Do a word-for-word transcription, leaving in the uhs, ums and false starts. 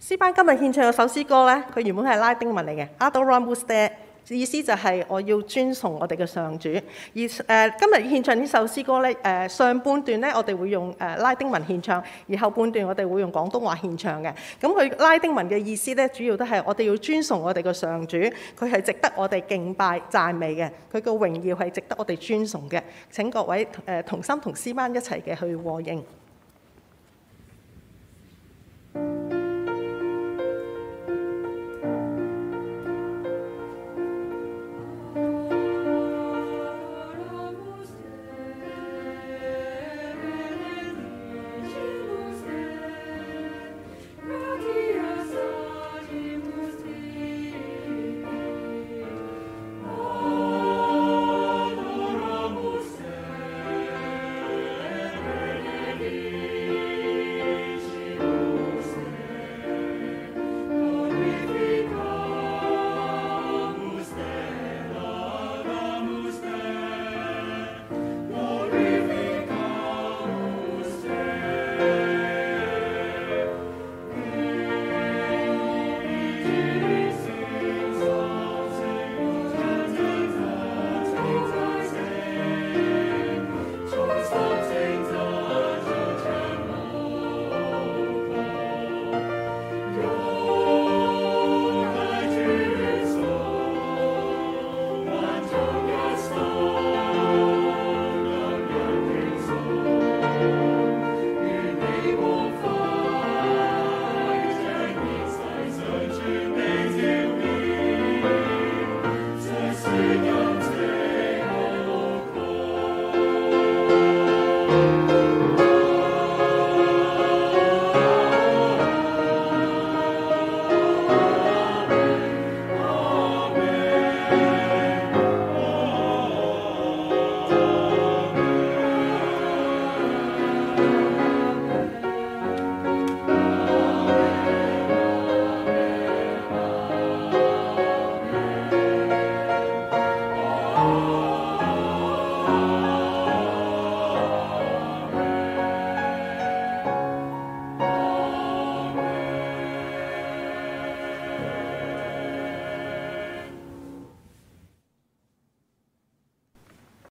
詩班今日獻唱嘅首詩歌咧，佢原本係拉丁文嚟嘅 ，Adoramus Te， 意思就係我要尊崇我哋嘅上主。而誒、呃、今日獻唱呢首詩歌咧，誒、呃、上半段咧我哋會用誒、呃、拉丁文獻唱，而後半段我哋會用廣東話獻唱嘅。咁佢拉丁文嘅意思咧，主要都係我哋要尊崇我哋嘅上主，佢係值得我哋敬拜讚美嘅，佢嘅榮耀係值得我哋尊崇嘅。請各位誒、呃、同心同詩班一齊嘅去和應。